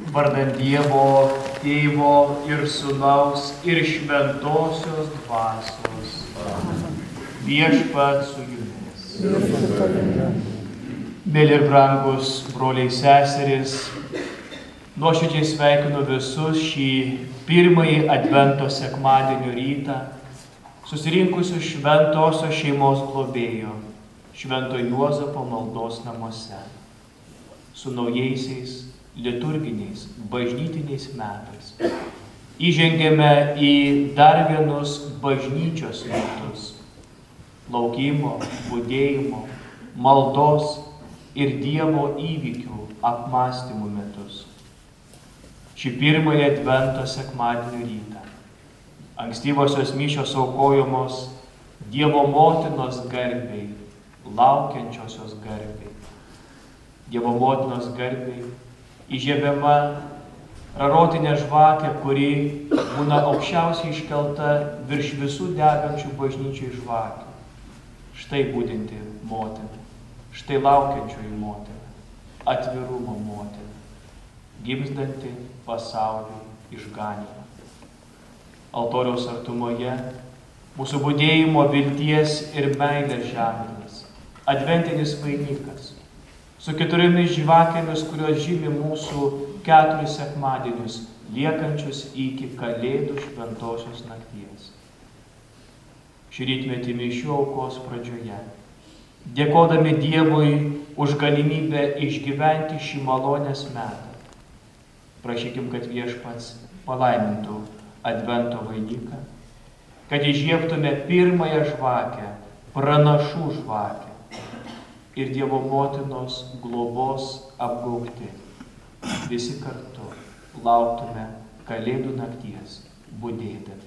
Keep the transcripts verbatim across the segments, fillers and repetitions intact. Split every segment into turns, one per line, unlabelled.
Vardant Dievo, Tėvo ir Sūnaus ir Šventosios Dvasios. Viešpats su jumis. Mėly ir brangus broliai seserys, nuoširdžiai sveikinu visus šį pirmąjį Advento sekmadienio rytą, susirinkusius šventosios šeimos globėjo, Švento Juozapo maldos namuose, su naujaisiais liturginiais, bažnytiniais metais. Įžengėme į dar vienus bažnyčios metus – laukimo, budėjimo, maldos ir Dievo įvykių apmąstymų metus. Šį pirmąjį Advento sekmadienio rytą ankstyvosios mišios aukojamos Dievo motinos garbei, laukiančiosios garbei. Dievo motinos garbei įžiebiama rarotinė žvakė, kuri būna aukščiausiai iškelta virš visų degančių bažnyčių žvakių. Štai būdinti motina, štai laukiančioji motina, atvirumo motina, gimzdanti pasauliui išganymą. Altoriaus artumoje mūsų budėjimo, vilties ir meilės ženklas, adventinis vainikas, su keturiomis žvakėmis, kurios žymi mūsų keturis sekmadienius, liekančius iki Kalėdų šventosios nakties. Šį rytmetį mišių aukos pradžioje, dėkodami Dievui už galimybę išgyventi šį malonės metą, prašykim, kad Viešpats palaimintų Advento vainiką, kad įžiebtume pirmąją žvakę, pranašų žvakę, ir Dievo motinos globos apgaubti. Visi kartu lauktume Kalėdų nakties budėdami.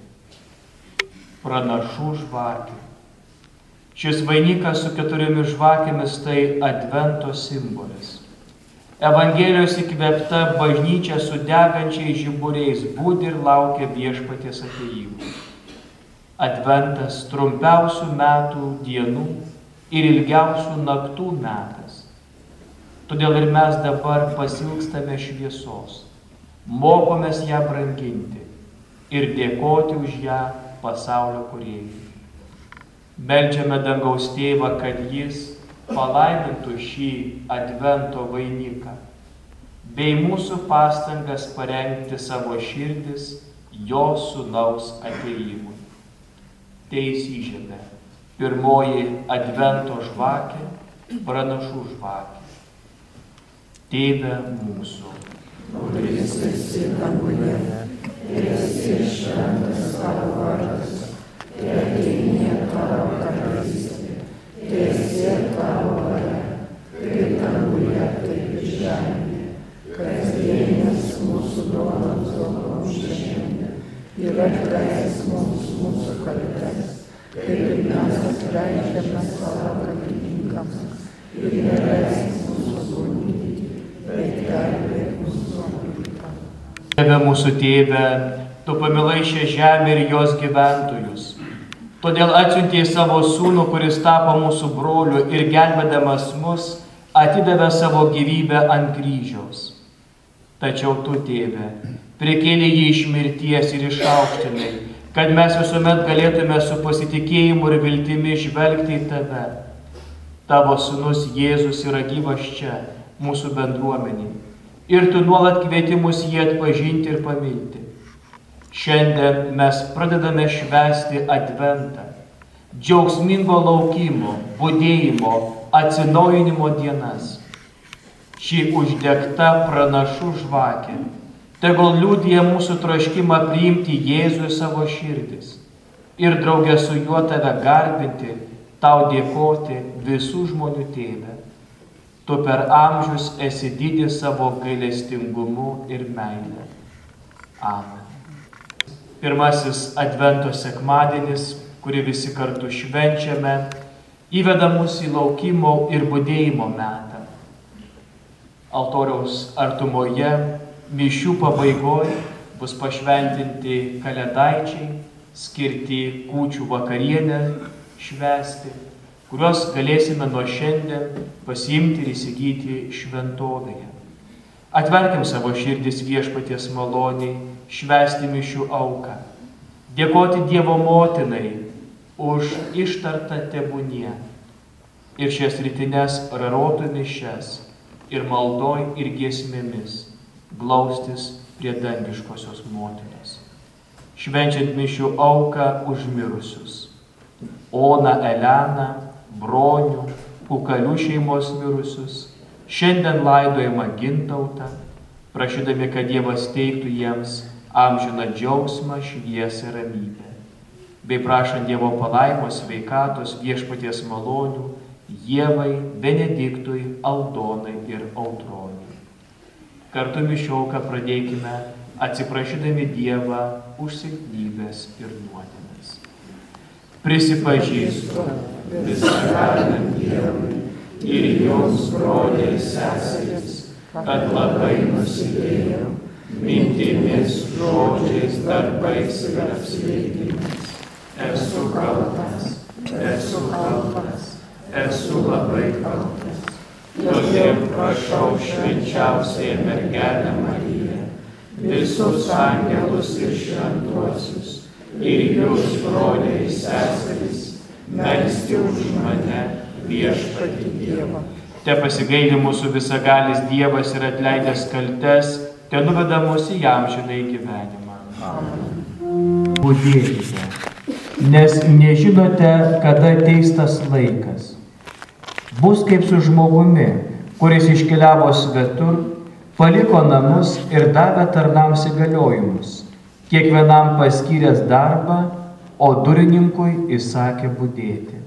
Pranašų žvakė. Šis vainikas su keturiomis žvakėmis tai Advento simbolis. Evangelijos įkvėpta bažnyčia su degančiais žiburiais budi ir laukia Viešpaties atėjimo. Adventas trumpiausių metų dienų ir ilgiausių naktų metas. Todėl ir mes dabar pasilgstame šviesos, mokomės ją branginti ir dėkoti už ją pasaulio kūrėjui. Meldžiame dangaus Tėvą, kad Jis palaimintų šį Advento vainiką, bei mūsų pastangas parengti savo širdis jo Sūnaus atėjimui. Teįsižiebė pirmoji Advento žvakė, pranašų žvakė. Tėve mūsų,
kuris esi danguje, teesie šventas tavo vardas, teateinie tavo karalystė, teesie tavo valia, kaip danguje, taip ir žemėje. Kasdienės mūsų duonos duok mums šiandien ir atleisk mums mūsų kaltes, kaip ir mes atleidžiame savo kaltininkams, ir neleisk mūsų gundyti, bet gelbėk mus nuo pikto.
Tėve mūsų Tėve, Tu pamilai šią žemę ir jos gyventojus. Todėl atsiuntei savo sūnų, kuris tapo mūsų broliu ir gelbėdamas mus, atidavė savo gyvybę ant kryžiaus. Tačiau Tu, Tėve, prikėlei jį iš mirties ir išaukštinai, kad mes visuomet galėtume su pasitikėjimu ir viltimi žvelgti į Tave. Tavo sūnus Jėzus yra gyvas čia, mūsų bendruomenė, ir Tu nuolat kvieti mus jį atpažinti ir pamilti. Šiandien mes pradedame švęsti Adventą, džiaugsmingo laukimo, budėjimo, atsinaujinimo dienas. Ši uždegta pranašų žvakė tegul liudija mūsų troškimą priimti Jėzų į savo širdis ir drauge su juo Tave garbinti, Tau dėkoti visų žmonių Tėve. Tu per amžius esi didis savo gailestingumu ir meile. Amen. Pirmasis Advento sekmadienis, kurį visi kartu švenčiame, įveda mus į laukimo ir budėjimo metą. Altoriaus artumoje, mišių pabaigoje bus pašventinti kalėdaičiai, skirti kūčių vakarienę švęsti, kuriuos galėsime nuo šiandien pasiimti ir įsigyti šventovėje. Atverkim savo širdis Viešpaties maloniai, švęsti mišių auką, dėkoti Dievo motinai už ištartą tebūnie ir šias rytines rarotų mišias ir maldoj ir giesmėmis glaustis prie dangiškosios motinos. Švenčiant mišių auką už mirusius, Oną Eleną, Bronių, Kukalių šeimos mirusius, šiandien laidojimą Gintautą, prašydami, kad Dievas teiktų jiems amžiną džiaugsmą, šviesą ir ramybę, bei prašant Dievo palaimos, sveikatos, Viešpaties malonių, Ievai, Benediktui, Aldonai ir Audroniui. Kartu mišių auką pradėkime, atsiprašydami Dievą už silpnybės ir nuodėmes. Prisipažįstu visagalinam Dievui ir jums, broliai seserys, kad labai nusidėjau mintimis, žodžiais, darbais ir apsveitimais. Esu kaltas, esu kaltas, esu labai kaltas. Todėl prašau švenčiausiąją mergelę Mariją, visus angelus ir šventuosius, ir jūs, broliai seserys, melsti už mane Viešpatį Dievą. Te pasigaili mūsų visagalis Dievas ir atleidęs kaltes, te nuveda mus į amžinąjį gyvenimą. Amen. Budėkite, nes nežinote, kada ateis tas laikas. Bus kaip su žmogumi, kuris iškeliavo svetur, paliko namus ir davė tarnams įgaliojimus, kiekvienam paskyręs darbą, o durininkui įsakė budėti.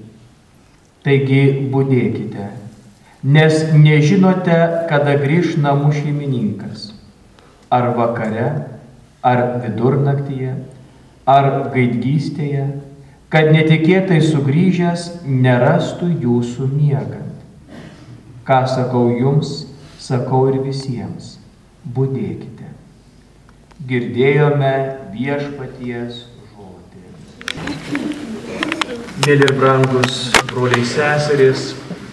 Taigi budėkite, nes nežinote, kada grįš namų šeimininkas, ar vakare, ar vidurnaktyje, ar gaidgystėje, kad netikėtai sugrįžęs nerastų jūsų miegant. Ką sakau jums, sakau ir visiems, budėkite. Girdėjome Viešpaties žodį. Mėly ir brangus broliai seserys,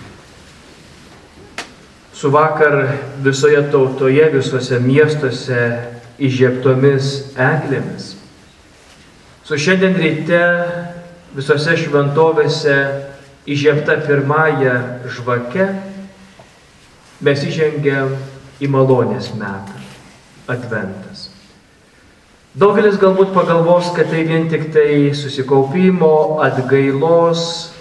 su vakar visoje tautoje, visuose miestuose įžiebtomis eglėmis, su šiandien ryte visose šventovėse įžiebta pirmąją žvake, mes įžengiam į malonės metą, adventas. Daugelis galbūt pagalvos, kad tai vien tik tai susikaupimo, atgailos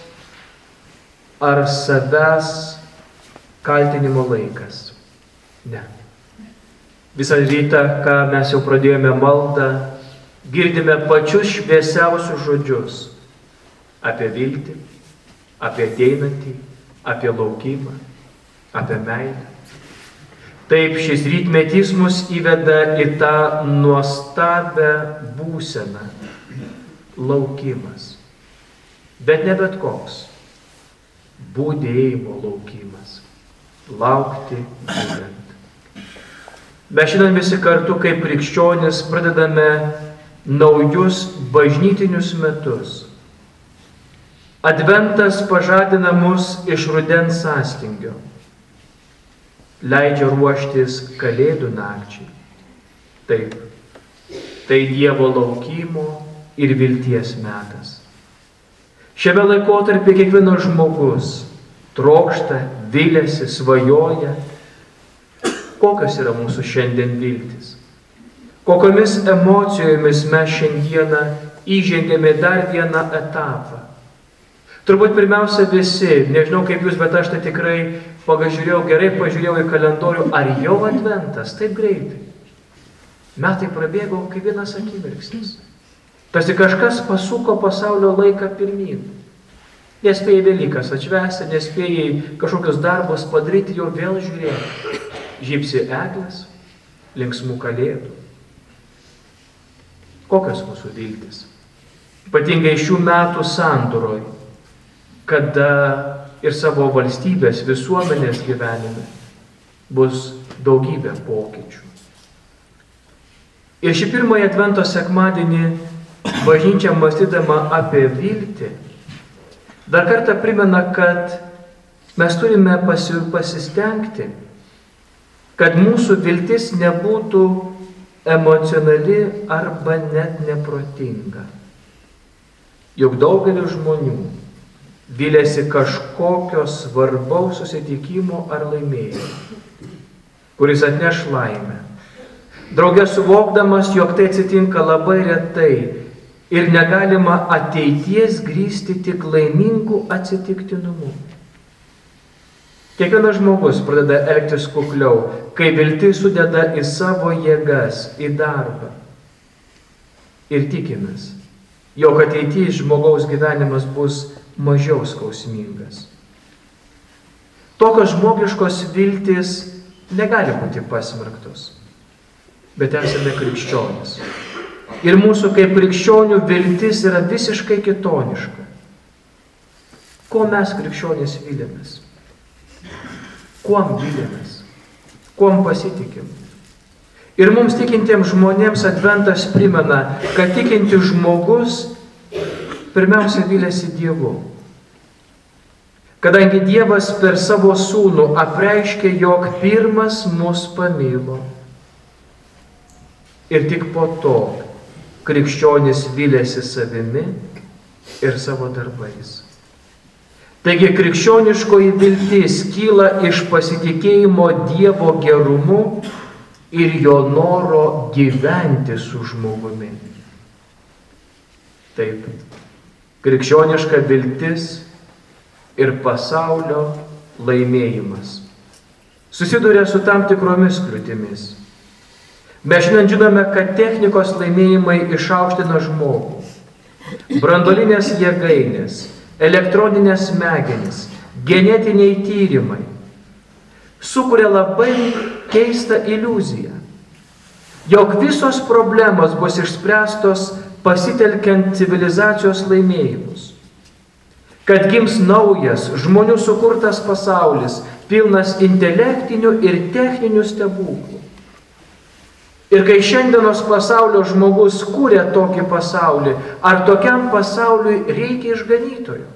ar savęs kaltinimo laikas. Ne. Visą rytą, ką mes jau pradėjome maldą, girdime pačius šviesiausius žodžius apie viltį, apie ateinantį, apie laukimą, apie meilę. Taip, šis rytmetys mus įveda į tą nuostabią būseną – laukimas. Bet ne bet koks. Budėjimo laukimas. Laukti būtent. Mes šiandien visi kartu kaip krikščionys pradedame naujus bažnytinius metus. Adventas pažadina mus iš rudens sąstingio. Leidžia ruoštis kalėdų nakčiai. Taip, tai Dievo laukimo ir vilties metas. Šiame laikotarpyje kiekvienas žmogus trokšta, viliasi, svajoja. Kokios yra mūsų šiandien viltis? Kokiomis emocijomis mes šiandieną įžengėme dar vieną etapą? Turbūt pirmiausia visi, nežinau kaip jūs, bet aš tai tikrai pagažiūrėjau, gerai pažiūrėjau į kalendorių, ar jau adventas, taip greitai. Metai prabėgo kaip vienas akimirksnis. Tarsi kažkas pasuko pasaulio laiką pirmyn. Nespėjai Velykas atšvęsti, nespėjai kažkokius darbus padaryti, jau vėl žiūrėti. Žybsi eglės, linksmų kalėdų. Kokios mūsų viltis? Ypatingai šių metų sandūroj, kada ir savo valstybės, visuomenės gyvenime bus daugybė pokyčių. Ir šį pirmąjį advento sekmadienį bažnyčia mąstydama apie viltį dar kartą primena, kad mes turime pasi, pasistengti, kad mūsų viltis nebūtų emocionali arba net neprotinga. Juk daugelis žmonių vylėsi kažkokio svarbaus susitikimo ar laimėjimo, kuris atneš laimę. Drauge suvokdamas, jog tai atsitinka labai retai ir negalima ateities grįsti tik laimingų atsitiktinumų. Kiekvienas žmogus pradeda elgtis kukliau, kai viltis sudeda į savo jėgas, į darbą. Ir tikimės, jog ateities žmogaus gyvenimas bus mažiau skausmingas. Tokios žmogiškos viltis negali būti pasmerktos, bet esame krikščionys. Ir mūsų kaip krikščionių viltis yra visiškai kitoniška. Ko mes krikščionys vylėmės? Kuom vylėmės? Kuom pasitikim? Ir mums tikintiems žmonėms adventas primena, kad tikintis žmogus pirmiausia vylėsi Dievu. Kadangi Dievas per savo sūnų apreiškė, jog pirmas mus pamilo. Ir tik po to krikščionis vylėsi savimi ir savo darbais. Taigi krikščioniškoji viltis kyla iš pasitikėjimo Dievo gerumu ir jo noro gyventi su žmogumi. Taip, krikščioniška viltis ir pasaulio laimėjimas susiduria su tam tikromis kliūtimis. Mes šiandien žinome, kad technikos laimėjimai išaukština žmogų. Branduolinės jėgainės, elektroninės smegenys, genetiniai tyrimai sukuria labai keistą iliuziją, jog visos problemos bus išspręstos pasitelkiant civilizacijos laimėjimus, kad gims naujas žmonių sukurtas pasaulis, pilnas intelektinių ir techninių stebuklų. Ir kai šiandienos pasaulio žmogus kūrė tokį pasaulį, ar tokiam pasauliui reikia išganytojo?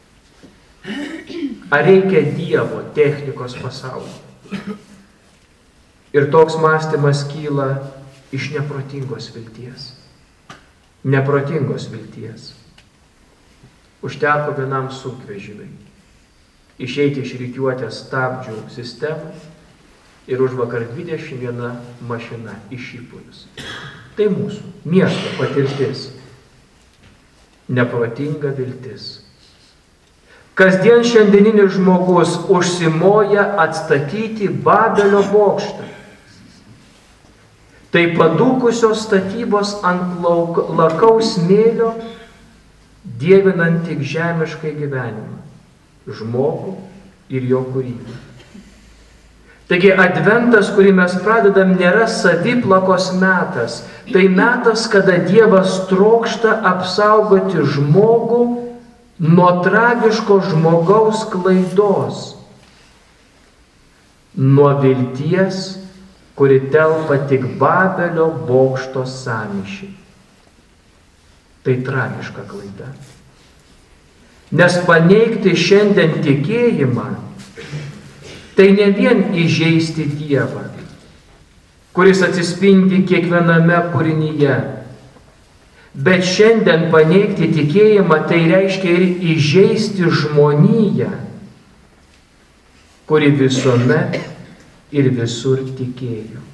Ar reikia Dievo technikos pasaulio? Ir toks mąstymas kyla iš neprotingos vilties. Neprotingos vilties. Užteko vienam sunkvežimiui išeiti iš rikiuotės stabdžių sistemą ir užvakar dvidešimt viena mašina į šipulius. Tai mūsų miesto patirtis. Neprotinga viltis. Kasdien šiandieninis žmogus užsimoja atstatyti Babelio bokštą. Tai padūkusios statybos ant lauk, lakaus smėlio, dievinant tik žemiškai gyvenimą, žmogų ir jo kūrybą. Taigi adventas, kurį mes pradedam, nėra saviplakos metas. Tai metas, kada Dievas trokšta apsaugoti žmogų nuo tragiško žmogaus klaidos, nuo vilties, kuri telpa tik Babelio bokšto sąmyšį. Tai tragiška klaida. Nes paneigti šiandien tikėjimą tai ne vien įžeisti Dievą, kuris atsispindi kiekviename kūrinyje, bet šiandien paneigti tikėjimą tai reiškia ir įžeisti žmoniją, kuri visuomet ir visur tikėjo.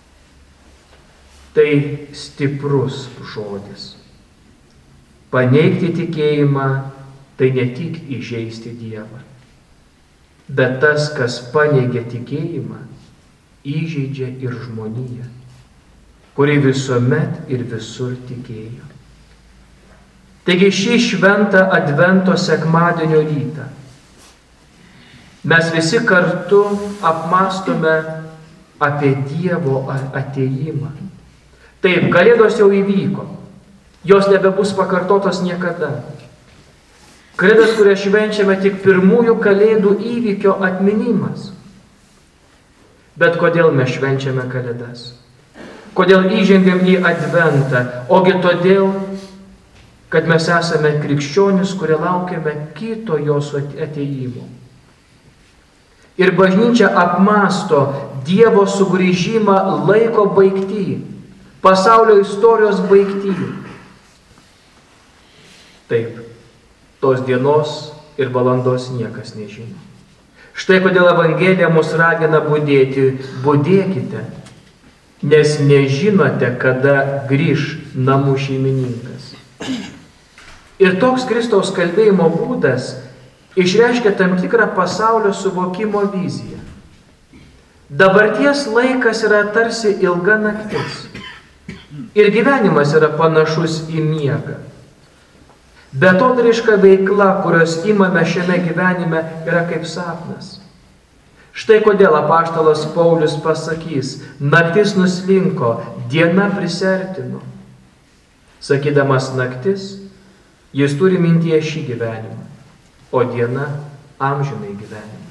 Tai stiprus žodis. Paneigti tikėjimą tai ne tik įžeisti Dievą, bet tas, kas paneigia tikėjimą, įžeidžia ir žmoniją, kuri visuomet ir visur tikėjo. Taigi šį šventą advento sekmadienio rytą mes visi kartu apmąstome apie Dievo atėjimą. Taip, kalėdos jau įvyko, jos nebebus pakartotos niekada. Kalėdas, kurią švenčiame, tik pirmųjų kalėdų įvykio atminimas. Bet kodėl mes švenčiame kalėdas? Kodėl įžengiam į adventą? Ogi todėl, kad mes esame krikščionys, kurie laukiame kito jos atėjimo. Ir bažnyčia apmąsto Dievo sugrįžimą laiko baigtį, pasaulio istorijos baigtį. Taip, tos dienos ir valandos niekas nežino. Štai kodėl Evangelija mus ragina budėti. Budėkite, nes nežinote, kada grįš namų šeimininkas. Ir toks Kristaus kalbėjimo būdas išreiškia tam tikrą pasaulio suvokimo viziją. Dabarties laikas yra tarsi ilga naktis. Ir gyvenimas yra panašus į miegą. Betodariška veikla, kurios imame šiame gyvenime, yra kaip sapnas. Štai kodėl apaštalas Paulius pasakys, naktis nuslinko, diena prisertino. Sakydamas naktis, jis turi mintyje šį gyvenimą, o diena amžinai gyvenimą.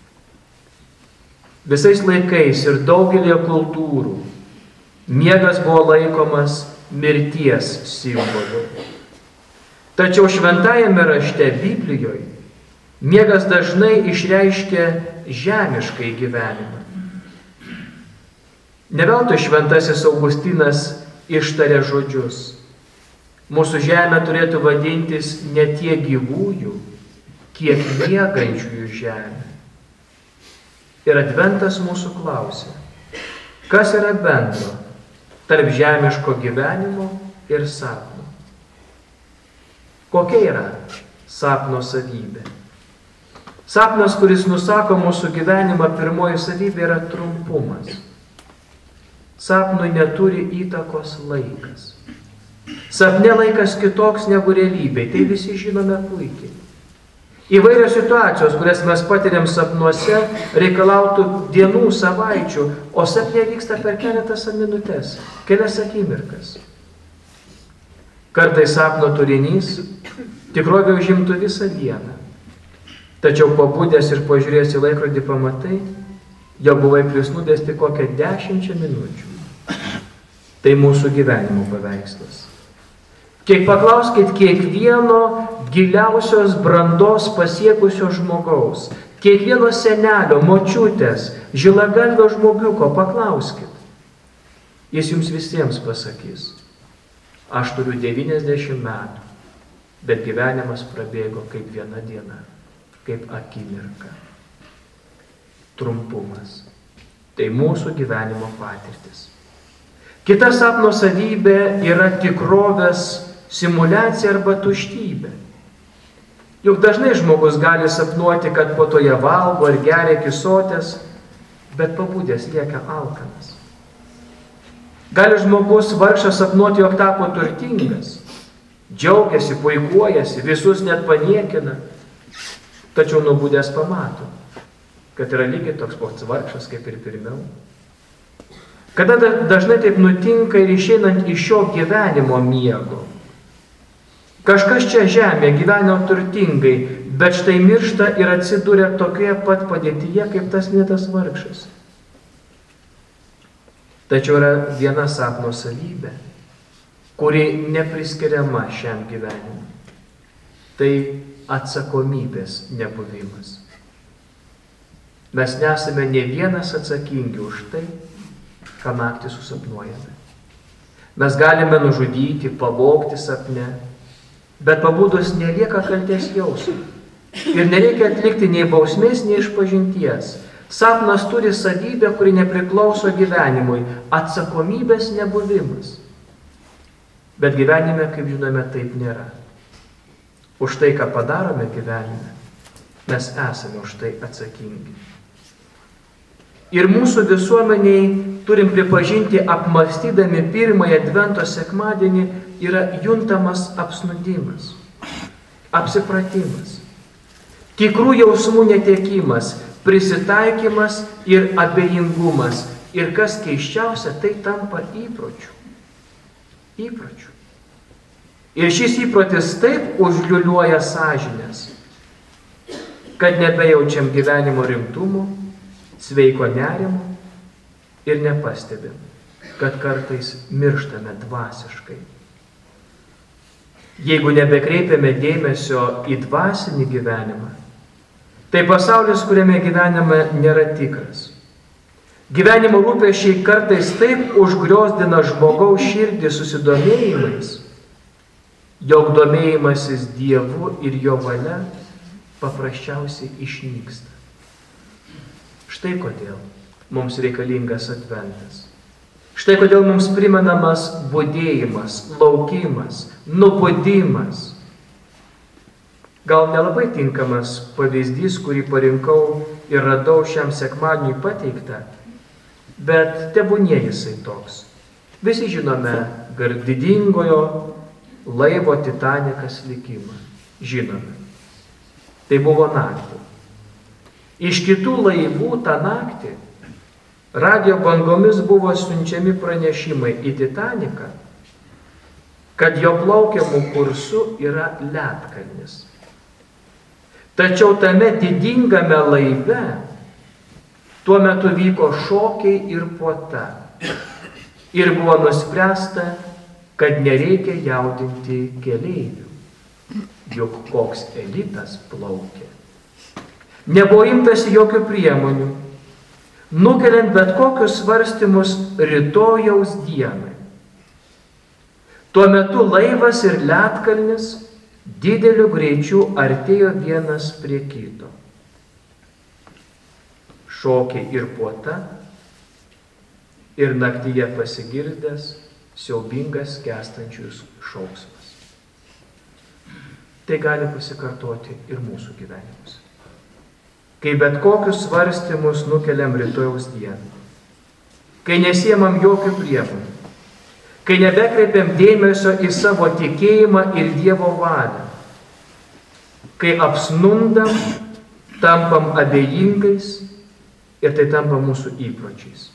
Visais laikais ir daugelį kultūrų miegas buvo laikomas mirties simboliu. Tačiau šventajame rašte Biblijoje miegas dažnai išreiškia žemiškai gyvenimą. Ne veltui šventasis Augustinas ištarė žodžius. Mūsų žemė turėtų vadintis ne tiek gyvųjų, kiek miegančiųjų žemė. Ir Adventas mūsų klausia, kas yra bendro tarp žemiško gyvenimo ir sapno? Kokia yra sapno savybė? Sapnas, kuris nusako mūsų gyvenimą, pirmoji savybė yra trumpumas. Sapnui neturi įtakos laikas. Sapne laikas kitoks negu realybėj, tai visi žinome puikiai. Įvairios situacijos, kurias mes patiriam sapnuose, reikalautų dienų, savaičių, o sapne vyksta per keletas minutės, kelias akimirkas. Kartais sapno turinys tikrovė užimtų visą dieną. Tačiau pabudęs ir pažiūrėjęs į laikrodį pamatai, jau buvai prisnūdęs tik kokią dešimčią minučių. Tai mūsų gyvenimo paveikslas. Kiek paklauskit kiekvieno giliausios brandos pasiekusio žmogaus, kiekvieno senelio, močiutės, žilagalvio žmogiuko, paklauskit. Jis jums visiems pasakys, aš turiu devyniasdešimt metų, bet gyvenimas prabėgo kaip viena diena, kaip akimirka. Trumpumas. Tai mūsų gyvenimo patirtis. Kita sapno savybė yra tikrovės simuliacija arba tuštybė. Juk dažnai žmogus gali sapnuoti, kad po to jie valgo ir geria iki soties, bet pabudęs lieka alkanas. Gali žmogus vargšas sapnuoti, jog tapo turtingas, džiaugiasi, puikuojasi, visus net paniekina, tačiau nubudęs pamato, kad yra lygiai toks pats vargšas kaip ir pirmiau. Kada dažnai taip nutinka ir išeinant iš šio gyvenimo miego. Kažkas čia žemėje gyveno turtingai, bet štai miršta ir atsiduria tokioje pat padėtyje, kaip tas minėtas vargšas. Tačiau yra viena sapno savybė, kuri nepriskiriama šiam gyvenimui. Tai atsakomybės nebuvimas. Mes nesame ne vienas atsakingi už tai, ką naktį susapnuojame. Mes galime nužudyti, pavogti sapne, bet pabudus nelieka kaltės jausmo. Ir nereikia atlikti nei bausmės, nei išpažinties. Sapnas turi savybę, kuri nepriklauso gyvenimui, atsakomybės nebuvimas. Bet gyvenime, kaip žinome, taip nėra. Už tai, ką padarome gyvenime, mes esame už tai atsakingi. Ir mūsų visuomeniai, turim pripažinti, apmąstydami pirmąjį Advento sekmadienį, yra juntamas apsnūdimas, apsipratimas, tikrų jausmų netekimas, prisitaikymas ir abejingumas. Ir kas keisčiausia, tai tampa įpročiu. Įpročiu. Ir šis įprotis taip užliuliuoja sąžinės, kad nebejaučiam gyvenimo rimtumo, sveiko nerimo ir nepastebim, kad kartais mirštame dvasiškai. Jeigu nebekreipiame dėmesio į dvasinį gyvenimą, tai pasaulis, kuriame gyvename, nėra tikras. Gyvenimo rūpesčiai kartais taip užgriozdina žmogaus širdį susidomėjimais, jog domėjimasis Dievu ir jo valia paprasčiausiai išnyksta. Štai kodėl mums reikalingas adventas. Štai kodėl mums primenamas budėjimas, laukimas, nubudimas. Gal nelabai tinkamas pavyzdys, kurį parinkau ir radau šiam sekmadieniui pateiktą, bet tebūnie jisai toks. Visi žinome didingojo laivo Titanikas likimą. Žinome. Tai buvo naktį. Iš kitų laivų tą naktį radijo bangomis buvo siunčiami pranešimai į Titaniką, kad jo plaukiamų kursu yra ledkalnis. Tačiau tame didingame laive tuo metu vyko šokiai ir puota. Ir buvo nuspręsta, kad nereikia jaudinti keleivių, juk koks elitas plaukė. Nebuvo imtasi jokių priemonių, nukeliant bet kokius svarstymus rytojaus dienai. Tuo metu laivas ir ledkalnis dideliu greičiu artėjo vienas prie kito. Šokiai ir puota ir naktyje pasigirdęs siaubingas skęstančius šauksmas. Tai gali pasikartoti ir mūsų gyvenimus. Kai bet kokius svarstymus nukeliam rytojaus dieną, kai nesiemam jokių priemonių, kai nebekreipiam dėmesio į savo tikėjimą ir Dievo valią, kai apsnundam, tampam abejingais ir tai tampa mūsų įpročiais.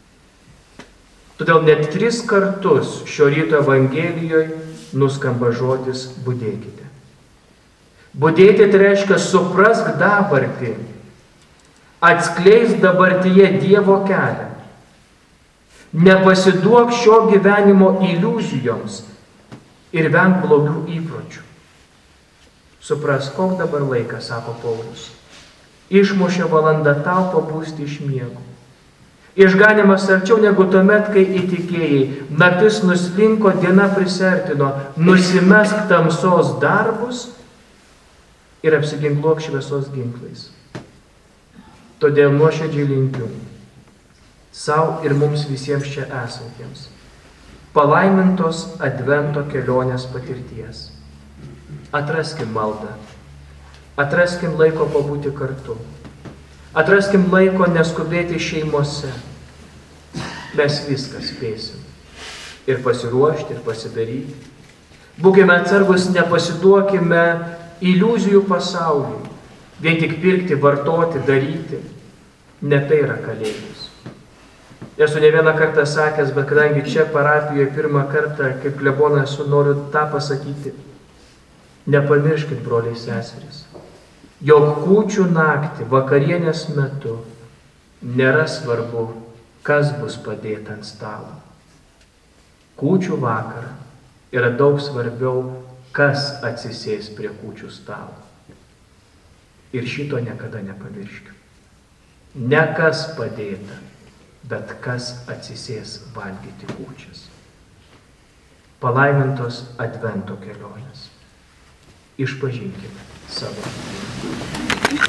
Todėl net tris kartus šio ryto Evangelijoje nuskamba žodis budėkite. Budėti tai reiškia suprask dabartį, atskleisk dabartyje Dievo kelią. Nepasiduok šio gyvenimo iliuzijoms ir venk blogių įpročių. Suprask, koks dabar laikas, sako Paulius. Išmušė valanda tau pabūsti iš miego. Išganimas arčiau negu tuomet, kai įtikėjai. Naktis nuslinko, diena prisertino. Nusimesk tamsos darbus ir apsiginkluok šviesos ginklais. Todėl nuoširdžiai linkiu sau ir mums visiems čia esantiems palaimintos advento kelionės patirties. Atraskim maldą, atraskim laiko pabūti kartu, atraskim laiko neskubėti šeimose. Mes viską spėsim ir pasiruošti, ir pasidaryti. Būkime atsargus, nepasiduokime iliuzijų pasauliui, vien tik pirkti, vartoti, daryti. Ne tai yra kalėjimas. Esu ne vieną kartą sakęs, bet kadangi čia parapijoje pirmą kartą, kaip klebonas, noriu tą pasakyti. Nepamirškit, broliai seserys, jog kūčių naktį, vakarienės metu nėra svarbu, kas bus padėta ant stalo. Kūčių vakarą yra daug svarbiau, kas atsisės prie kūčių stalo. Ir šito niekada nepamirškiu. Ne kas padėta, bet kas atsisės valgyti kūčias. Palaimintos advento kelionės. Išpažinkime savo.